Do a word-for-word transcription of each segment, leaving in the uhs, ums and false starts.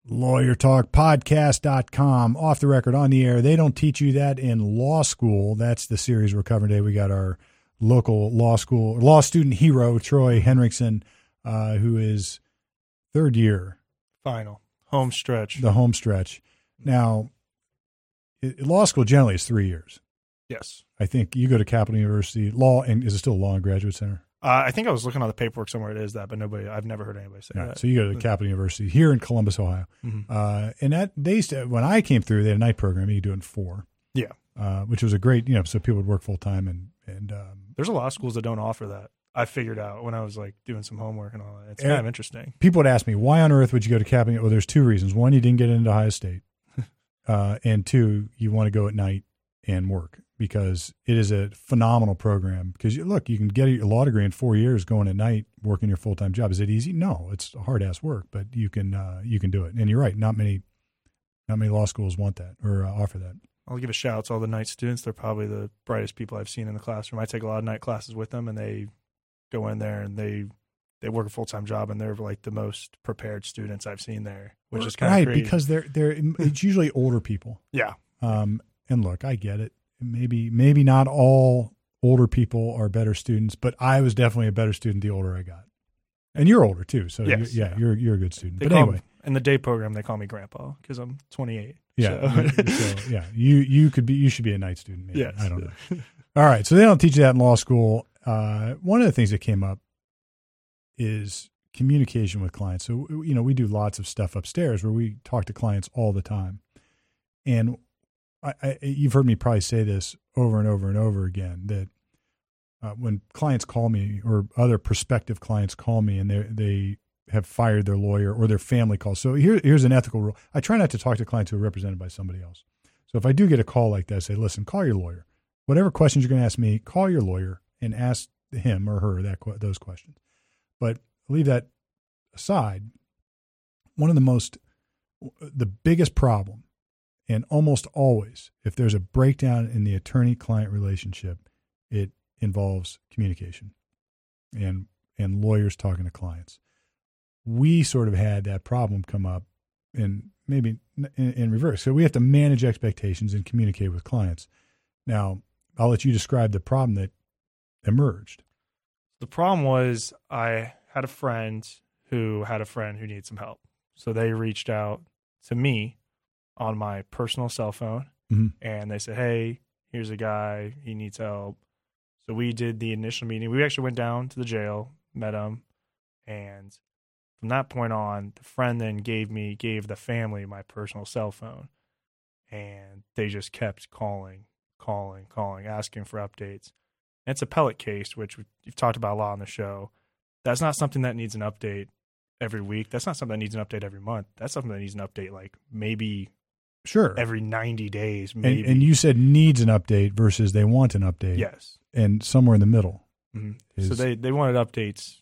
lawyer talk podcast dot com, off the record, on the air. They don't teach you that in law school. That's the series we're covering today. We got our local law school, law student hero, Troy Henriksen, uh, who is third year. Final. Home stretch. The home stretch. Now, it, law school generally is three years. Yes. I think you go to Capital University, law, and is it still Law and Graduate Center? Uh, I think I was looking on the paperwork somewhere it is that, but nobody, I've never heard anybody say Right, that. so you go to Capital University here in Columbus, Ohio. Mm-hmm. Uh, and that they used to, when I came through, they had a night program. You could do it in four. Yeah. Uh, which was a great, you know, so people would work full time. And, and um, there's a lot of schools that don't offer that. I figured out when I was like doing some homework and all that. It's kind of interesting. People would ask me, why on earth would you go to Capital? Well, there's two reasons. One, you didn't get into Ohio State. uh, and two, you want to go at night and work. Because it is a phenomenal program. Because, you, look, you can get a law degree in four years going at night, working your full-time job. Is it easy? No, it's hard-ass work, but you can uh, you can do it. And you're right, not many not many law schools want that or uh, offer that. I'll give a shout out to all the night students. They're probably the brightest people I've seen in the classroom. I take a lot of night classes with them, and they go in there and they they work a full-time job, and they're like the most prepared students I've seen there, which is kind right, of crazy. Because they're they're it's usually older people. Yeah. Um, and look, I get it. Maybe maybe not all older people are better students, but I was definitely a better student the older I got. And you're older too, so yes, you're, yeah, yeah, you're you're a good student. They but call anyway, me, in the day program, they call me Grandpa because I'm twenty-eight. Yeah, so. so, yeah, you you could be you should be a night student. Maybe. Yes. I don't know. All right, so they don't teach you that in law school. Uh, one of the things that came up is communication with clients. So you know, we do lots of stuff upstairs where we talk to clients all the time, and I, I, you've heard me probably say this over and over and over again, that uh, when clients call me or other prospective clients call me and they they have fired their lawyer or their family calls. So here, here's an ethical rule. I try not to talk to clients who are represented by somebody else. So if I do get a call like that, I say, listen, call your lawyer. Whatever questions you're going to ask me, call your lawyer and ask him or her that those questions. But leave that aside. One of the most, the biggest problem, and almost always, if there's a breakdown in the attorney-client relationship, it involves communication and and lawyers talking to clients. We sort of had that problem come up, and maybe in, in reverse. So we have to manage expectations and communicate with clients. Now, I'll let you describe the problem that emerged. The problem was I had a friend who had a friend who needed some help. So they reached out to me on my personal cell phone, mm-hmm. and they said, hey, here's a guy, he needs help. So we did the initial meeting. We actually went down to the jail, met him, and from that point on, the friend then gave me, gave the family my personal cell phone, and they just kept calling, calling, calling, asking for updates. And it's a pellet case, which we've talked about a lot on the show. That's not something that needs an update every week. That's not something that needs an update every month. That's something that needs an update like maybe Sure. every ninety days. Maybe. And, and you said needs an update versus they want an update. Yes. And somewhere in the middle. Mm-hmm. Is, so they, they wanted updates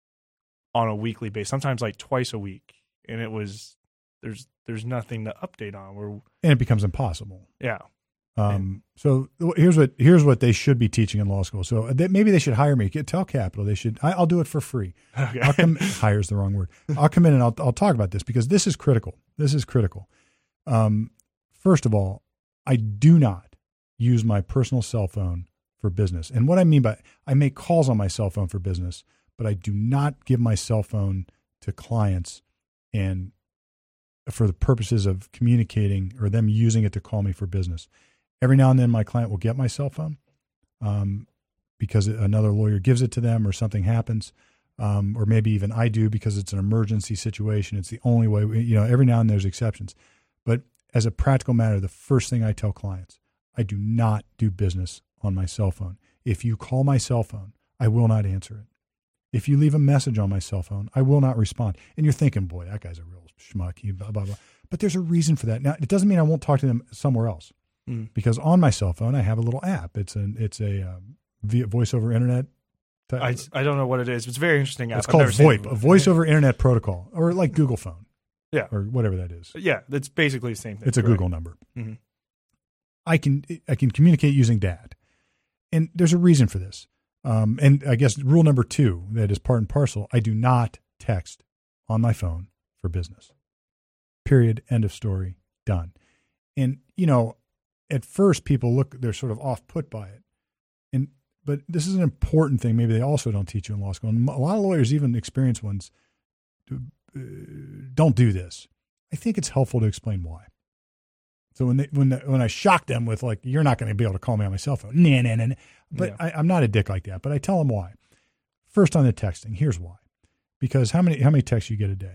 on a weekly basis, sometimes like twice a week. And it was, there's there's nothing to update on. We're, and it becomes impossible. yeah. Um, so here's what here's what they should be teaching in law school. So they, maybe they should hire me. Get, tell Capital they should. I, I'll do it for free. Okay. I'll come. Hire's the wrong word. I'll come in and I'll I'll talk about this because this is critical. This is critical. Um, first of all, I do not use my personal cell phone for business. And what I mean by I make calls on my cell phone for business, but I do not give my cell phone to clients and for the purposes of communicating or them using it to call me for business. Every now and then my client will get my cell phone um, because another lawyer gives it to them or something happens. Um, or maybe even I do because it's an emergency situation. It's the only way, we, you know, every now and then there's exceptions. But as a practical matter, the first thing I tell clients, I do not do business on my cell phone. If you call my cell phone, I will not answer it. If you leave a message on my cell phone, I will not respond. And you're thinking, boy, that guy's a real schmuck, he blah, blah, blah. But there's a reason for that. Now, it doesn't mean I won't talk to them somewhere else. Mm. Because on my cell phone, I have a little app. It's an it's a um, via voice over internet. Type. I, I don't know what it is. It's a very interesting app. It's I've called never seen VoIP, it a voice over internet protocol, or like Google Phone. Yeah. Or whatever that is. Yeah, it's basically the same thing. It's a correct. Google number. Mm-hmm. I can I can communicate using that. And there's a reason for this. Um, and I guess rule number two, that is part and parcel, I do not text on my phone for business. period, end of story, done. And, you know, at first people look, they're sort of off put by it. And, but this is an important thing. Maybe they also don't teach you in law school. And a lot of lawyers, even experienced ones, uh, don't do this. I think it's helpful to explain why. So when they, when the, when I shock them with like, you're not going to be able to call me on my cell phone. Nah, nah, nah, nah. But yeah. I, I'm not a dick like that. But I tell them why. First on the texting, here's why. Because how many how many texts you get a day?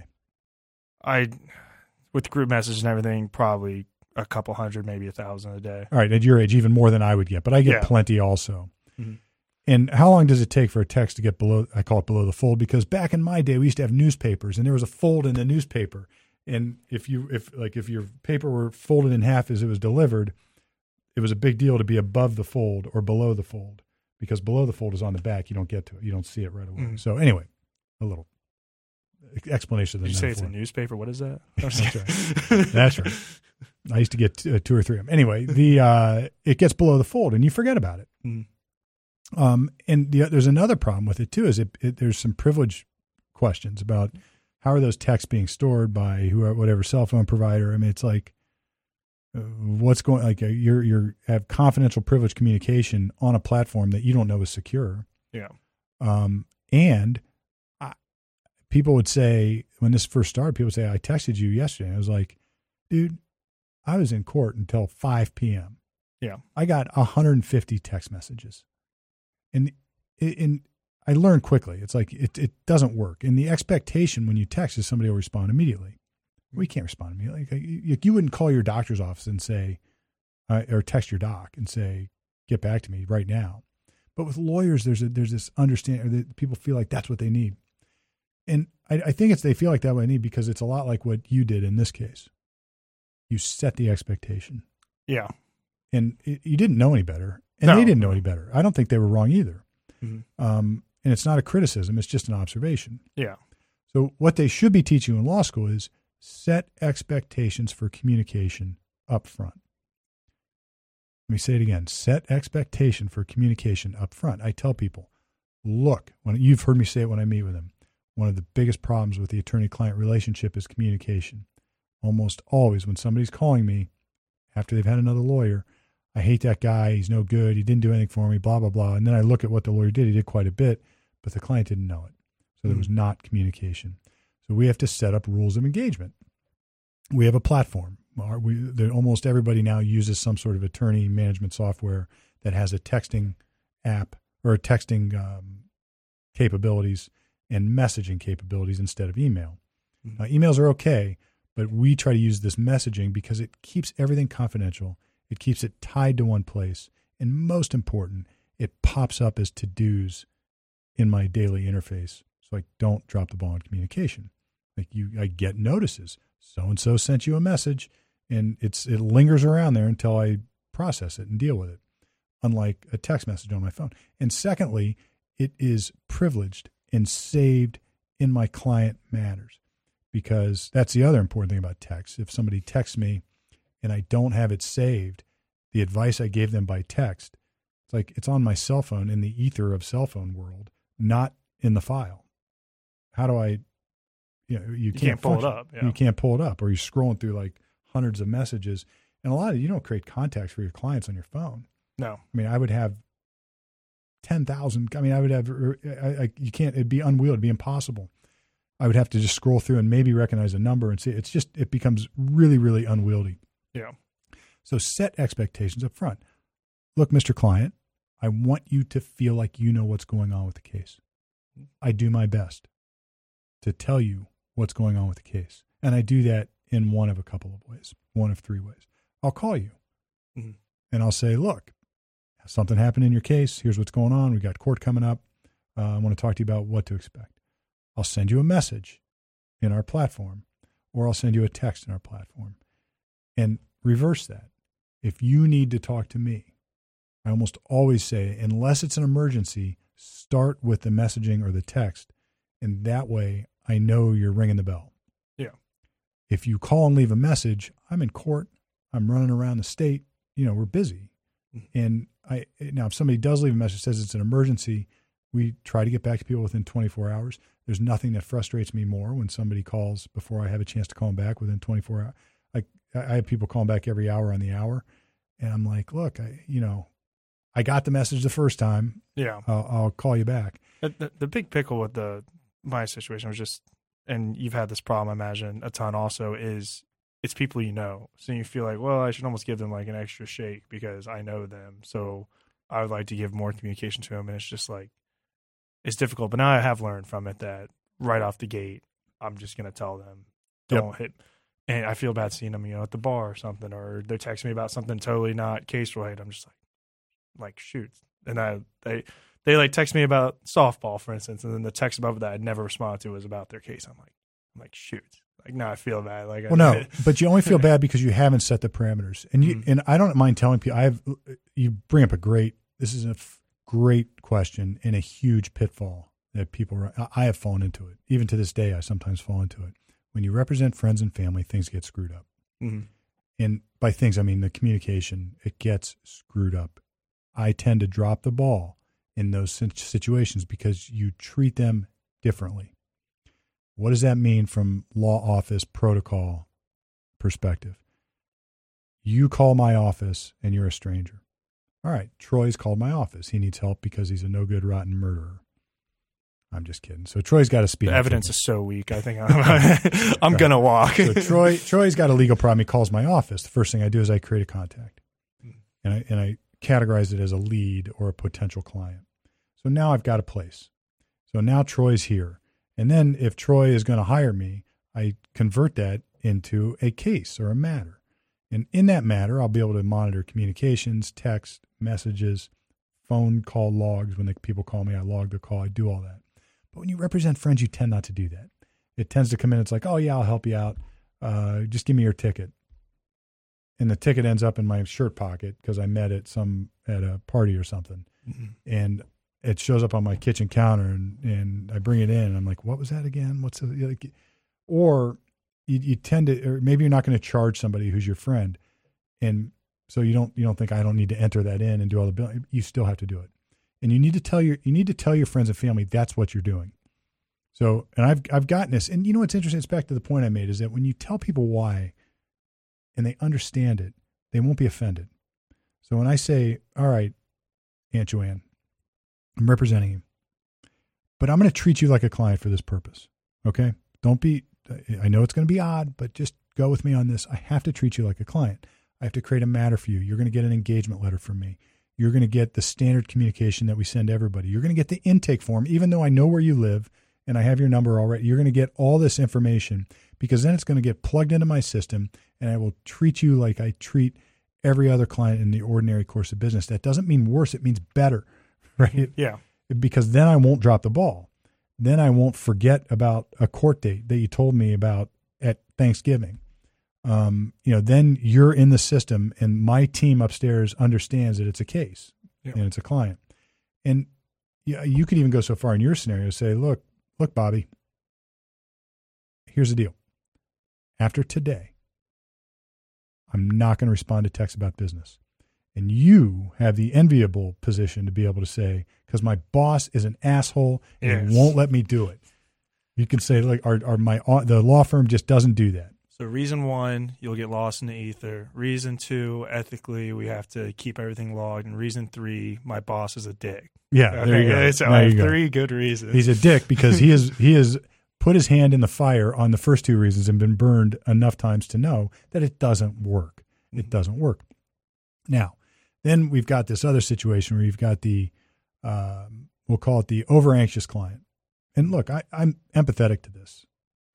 I, with group messages and everything, probably a couple hundred, maybe a thousand a day. All right, at your age, even more than I would get. But I get yeah. plenty also. Mm-hmm. And how long does it take for a text to get below, I call it below the fold, because back in my day, we used to have newspapers, and there was a fold in the newspaper. And if you, if like, if your paper were folded in half as it was delivered, it was a big deal to be above the fold or below the fold, because below the fold is on the back. You don't get to it. You don't see it right away. Mm. So anyway, a little explanation. Did you say it's a newspaper? What is that? That's right. That's right. I used to get two, uh, two or three of them. Anyway, the uh, it gets below the fold, and you forget about it. Mm. Um, and the, there's another problem with it too. Is it, it there's some privilege questions about how are those texts being stored by whoever, whatever cell phone provider. I mean, it's like uh, what's going like uh, you're you're have confidential privileged communication on a platform that you don't know is secure. Yeah. Um, and I, people would say when this first started, people would say, "I texted you yesterday." I was like, "Dude, I was in court until five p.m. Yeah. I got one hundred fifty text messages. And, and I learned quickly. It's like it, it doesn't work. And the expectation when you text is somebody will respond immediately. We can't respond immediately. Like, you, you wouldn't call your doctor's office and say, uh, or text your doc and say, get back to me right now. But with lawyers, there's a, there's this understanding that people feel like that's what they need. And I, I think it's they feel like that what they need because it's a lot like what you did in this case. You set the expectation. Yeah. And it, you didn't know any better. And no. they didn't know any better. I don't think they were wrong either. Mm-hmm. Um, and it's not a criticism. It's just an observation. Yeah. So what they should be teaching you in law school is set expectations for communication up front. Let me say it again. Set expectation for communication up front. I tell people, look, when you've heard me say it when I meet with them, one of the biggest problems with the attorney-client relationship is communication. Almost always when somebody's calling me after they've had another lawyer, I hate that guy. He's no good. He didn't do anything for me, blah, blah, blah. And then I look at what the lawyer did. He did quite a bit, but the client didn't know it. So there was not communication. So we have to set up rules of engagement. We have a platform. Our, we, that almost everybody now uses some sort of attorney management software that has a texting app or a texting um, capabilities and messaging capabilities instead of email. Mm-hmm. Now, emails are okay, but we try to use this messaging because it keeps everything confidential. It keeps it tied to one place. And most important, it pops up as to-dos in my daily interface. So I don't drop the ball in communication. Like you, I get notices. So-and-so sent you a message, and it's it lingers around there until I process it and deal with it, unlike a text message on my phone. And secondly, it is privileged and saved in my client matters, because that's the other important thing about text. If somebody texts me and I don't have it saved, the advice I gave them by text, it's like it's on my cell phone in the ether of cell phone world, not in the file. How do I, you know, you, you can't, can't pull function. it up. Yeah. You can't pull it up, or you're scrolling through like hundreds of messages. And a lot of you don't create contacts for your clients on your phone. No. I mean, I would have ten thousand. I mean, I would have, I, I, you can't, it'd be unwieldy, it'd be impossible. I would have to just scroll through and maybe recognize a number and see. It's just, it becomes really, really unwieldy. Yeah. So set expectations up front. Look, Mister Client, I want you to feel like you know what's going on with the case. I do my best to tell you what's going on with the case. And I do that in one of a couple of ways, one of three ways. I'll call you mm-hmm. and I'll say, look, something happened in your case. Here's what's going on. We got court coming up. Uh, I want to talk to you about what to expect. I'll send you a message in our platform, or I'll send you a text in our platform. And reverse that. If you need to talk to me, I almost always say, unless it's an emergency, start with the messaging or the text. And that way I know you're ringing the bell. Yeah. If you call and leave a message, I'm in court. I'm running around the state. You know, we're busy. Mm-hmm. And I, now if somebody does leave a message, says it's an emergency, we try to get back to people within twenty-four hours. There's nothing that frustrates me more when somebody calls before I have a chance to call them back within twenty-four hours. Like I have people calling back every hour on the hour, and I'm like, look, I, you know, I got the message the first time. Yeah. I'll, I'll call you back. The, the, the big pickle with the my situation was just, and you've had this problem, I imagine, a ton also, is it's people you know. So you feel like, well, I should almost give them like an extra shake because I know them. So I would like to give more communication to them. And it's just like, it's difficult. But now I have learned from it that right off the gate, I'm just going to tell them, don't yep. hit. And I feel bad seeing them, you know, at the bar or something, or they're texting me about something totally not case related. I'm just like, like, shoot. And I, they, they like text me about softball, for instance. And then the text above that I'd never responded to was about their case. I'm like, I'm like, shoot. Like, now I feel bad. Like, well, I, no, but you only feel bad because you haven't set the parameters. And you, mm-hmm. and I don't mind telling people, I have, you bring up a great, this is a f- great question and a huge pitfall that people, I have fallen into it. Even to this day, I sometimes fall into it. When you represent friends and family, things get screwed up. Mm-hmm. And by things, I mean the communication, it gets screwed up. I tend to drop the ball in those situations because you treat them differently. What does that mean from law office protocol perspective? You call my office and you're a stranger. All right, Troy's called my office. He needs help because he's a no good, rotten murderer. I'm just kidding. So Troy's got to speak. The evidence is so weak. I think I'm, I'm right. going to walk. So Troy, Troy's got a legal problem. He calls my office. The first thing I do is I create a contact, and I and I categorize it as a lead or a potential client. So now I've got a place. So now Troy's here, and then if Troy is going to hire me, I convert that into a case or a matter, and in that matter, I'll be able to monitor communications, text, messages, phone call logs. When the people call me, I log the call. I do all that. But when you represent friends, you tend not to do that. It tends to come in. It's like, oh, yeah, I'll help you out. Uh, just give me your ticket. And the ticket ends up in my shirt pocket because I met at some at a party or something. Mm-hmm. And it shows up on my kitchen counter, and, and I bring it in. And I'm like, what was that again? What's it? Like? Or you, you tend to, or maybe you're not going to charge somebody who's your friend. And so you don't you don't think I don't need to enter that in and do all the billing. You still have to do it. And you need to tell your you need to tell your friends and family that's what you're doing. So, and I've I've gotten this, and you know what's interesting? It's back to the point I made, is that when you tell people why, and they understand it, they won't be offended. So when I say, "All right, Aunt Joanne, I'm representing you, but I'm going to treat you like a client for this purpose, okay? Don't be. I know it's going to be odd, but just go with me on this. I have to treat you like a client. I have to create a matter for you. You're going to get an engagement letter from me. You're going to get the standard communication that we send to everybody. You're going to get the intake form, even though I know where you live and I have your number already. You're going to get all this information because then it's going to get plugged into my system, and I will treat you like I treat every other client in the ordinary course of business. That doesn't mean worse. It means better, right? Yeah. Because then I won't drop the ball. Then I won't forget about a court date that you told me about at Thanksgiving. Um, you know, then you're in the system, and my team upstairs understands that it's a case yeah. and it's a client. And you, you could even go so far in your scenario, say, look, look, Bobby, here's the deal. After today, I'm not going to respond to texts about business. And you have the enviable position to be able to say, because my boss is an asshole and yes. won't let me do it. You can say, like, our, our, my, the law firm just doesn't do that. So reason one, you'll get lost in the ether. Reason two, ethically, we have to keep everything logged. And reason three, my boss is a dick. Yeah, okay. there you go. So there I have you go. three good reasons. He's a dick because he is he has put his hand in the fire on the first two reasons and been burned enough times to know that it doesn't work. It mm-hmm. doesn't work. Now, then we've got this other situation where you've got the, um, we'll call it the over-anxious client. And look, I, I'm empathetic to this.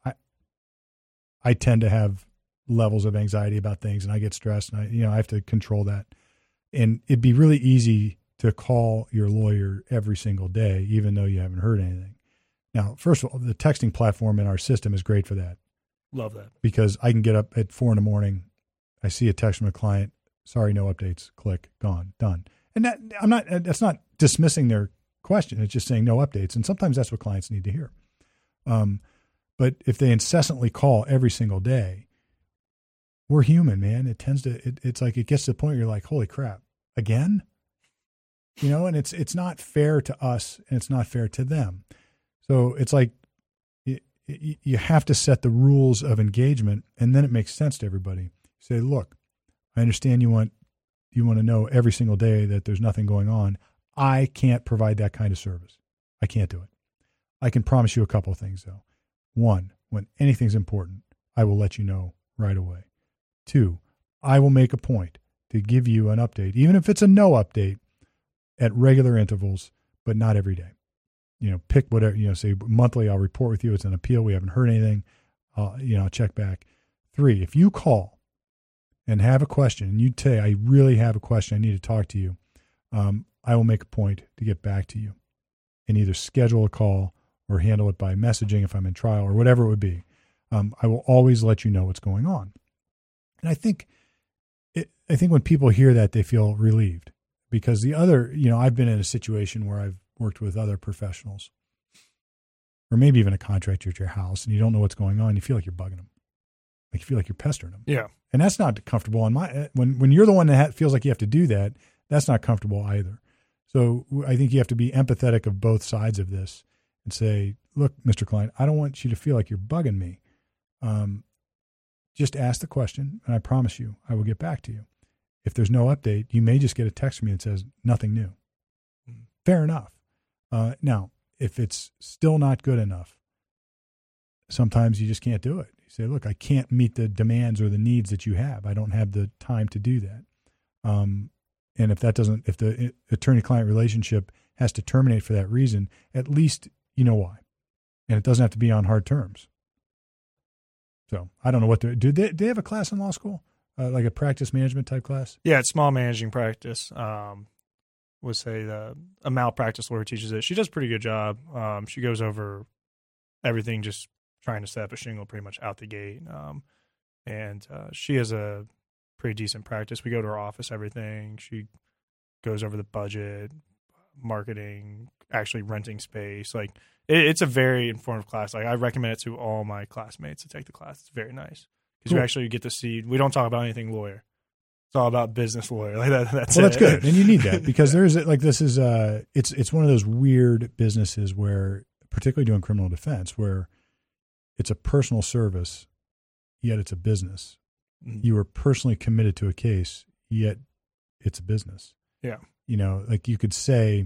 I tend to have levels of anxiety about things, and I get stressed, and I, you know, I have to control that. And it'd be really easy to call your lawyer every single day, even though you haven't heard anything. Now, first of all, the texting platform in our system is great for that. Love that. Because I can get up at four in the morning. I see a text from a client. Sorry, no updates. Click, gone, done. And that, I'm not, that's not dismissing their question. It's just saying no updates. And sometimes that's what clients need to hear. Um, But if they incessantly call every single day, we're human, man. It tends to, it, it's like it gets to the point where you're like, holy crap, again? you know, and it's it's not fair to us and it's not fair to them. So it's like you, you have to set the rules of engagement, and then it makes sense to everybody. Say, look, I understand you want you want to know every single day that there's nothing going on. I can't provide that kind of service. I can't do it. I can promise you a couple of things, though. One, when anything's important, I will let you know right away. Two, I will make a point to give you an update, even if it's a no update, at regular intervals, but not every day. You know, pick whatever, you know, say monthly, I'll report with you. It's an appeal. We haven't heard anything. I'll, you know, I'll check back. Three, if you call and have a question and you say, I really have a question, I need to talk to you, um, I will make a point to get back to you and either schedule a call or handle it by messaging if I'm in trial or whatever it would be. Um, I will always let you know what's going on. And I think, it, I think when people hear that, they feel relieved, because the other, you know, I've been in a situation where I've worked with other professionals, or maybe even a contractor at your house, and you don't know what's going on. You feel like you're bugging them, like you feel like you're pestering them. Yeah, and that's not comfortable. On my when when you're the one that ha- feels like you have to do that, that's not comfortable either. So I think you have to be empathetic of both sides of this and say, look, Mister Klein, I don't want you to feel like you're bugging me. Um, just ask the question, and I promise you, I will get back to you. If there's no update, you may just get a text from me that says nothing new. Mm-hmm. Fair enough. Uh, now, if it's still not good enough, sometimes you just can't do it. You say, look, I can't meet the demands or the needs that you have. I don't have the time to do that. Um, and if that doesn't, if the attorney-client relationship has to terminate for that reason, at least you know why. And it doesn't have to be on hard terms. So I don't know what to do. They, do they have a class in law school, uh, like a practice management type class? Yeah, it's small managing practice. Um, would say the a malpractice lawyer teaches it. She does a pretty good job. Um, she goes over everything, just trying to set up a shingle pretty much out the gate. Um, and uh, she has a pretty decent practice. We go to her office, everything. She goes over the budget, marketing, actually renting space. Like it, it's a very informative class. Like I recommend it to all my classmates to take the class. It's very nice because cool. you actually get to see. We don't talk about anything lawyer. It's all about business lawyer. Like that, that's well, it. that's good, and you need that because there's like this is uh it's it's one of those weird businesses where, particularly doing criminal defense, where it's a personal service, yet it's a business. Mm-hmm. You are personally committed to a case, yet it's a business. Yeah, you know, like you could say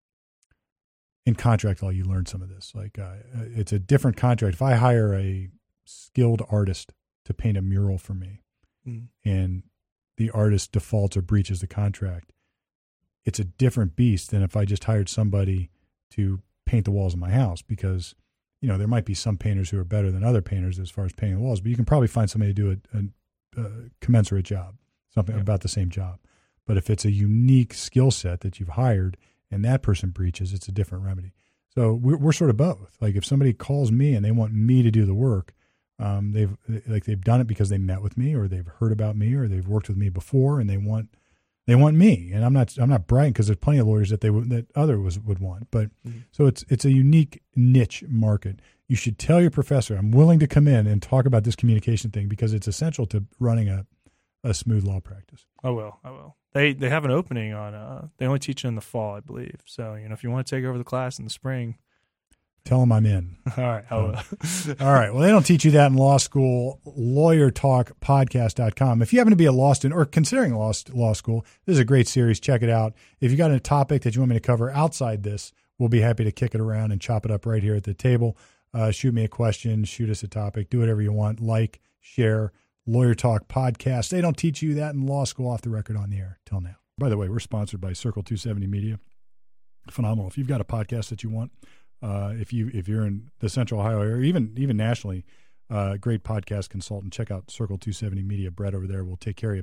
in contract law, you learn some of this. Like uh, it's a different contract. If I hire a skilled artist to paint a mural for me, mm-hmm. and the artist defaults or breaches the contract, it's a different beast than if I just hired somebody to paint the walls of my house, because, you know, there might be some painters who are better than other painters as far as painting the walls, but you can probably find somebody to do a, a, a commensurate job, something yeah. about the same job. But if it's a unique skill set that you've hired and that person breaches, it's a different remedy. So we're, we're sort of both. Like if somebody calls me and they want me to do the work, Um, they've like they've done it because they met with me, or they've heard about me, or they've worked with me before, and they want they want me. And I'm not I'm not bragging, because there's plenty of lawyers that they would, that other was would want. But mm-hmm. so it's it's a unique niche market. You should tell your professor, I'm willing to come in and talk about this communication thing, because it's essential to running a, a smooth law practice. I will. I will. They they have an opening on. Uh, they only teach in the fall, I believe. So you know, if you want to take over the class in the spring. Tell them I'm in. All right. I will. All right. Well, they don't teach you that in law school. lawyer talk podcast dot com. If you happen to be a law student or considering law, law school, this is a great series. Check it out. If you got a topic that you want me to cover outside this, we'll be happy to kick it around and chop it up right here at the table. Uh, shoot me a question. Shoot us a topic. Do whatever you want. Like, share. Lawyer Talk Podcast. They don't teach you that in law school, off the record, on the air till now. By the way, we're sponsored by Circle two seventy Media. Phenomenal. If you've got a podcast that you want, Uh, if you if you're in the Central Ohio area, or even even nationally, uh, great podcast consultant. Check out Circle two seventy Media. Brett over there will take care of you.